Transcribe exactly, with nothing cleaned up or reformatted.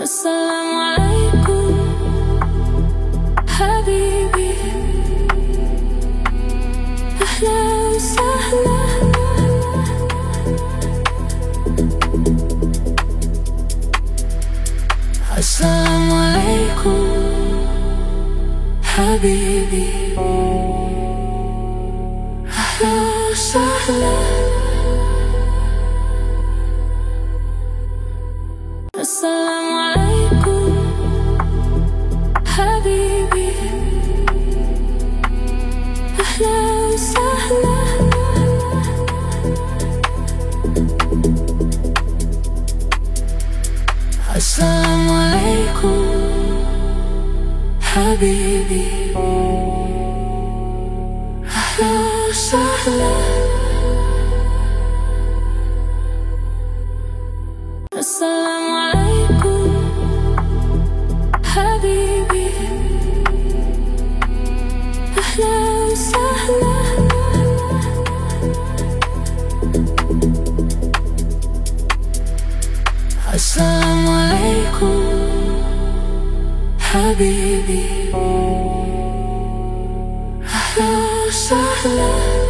Assalamualaikum habibi, ahlan wa sahlan. Assalamualaikum habibi, ahlan wa sahlan. Assalamualaikum habibi, ahlan wa sahlan. Assalamualaikum habibi, ahlan wa sahlan. Assalamualaikum habibi, ahlan wa sahlan. Assalamualaikum habibi, ahlan wa sahlan.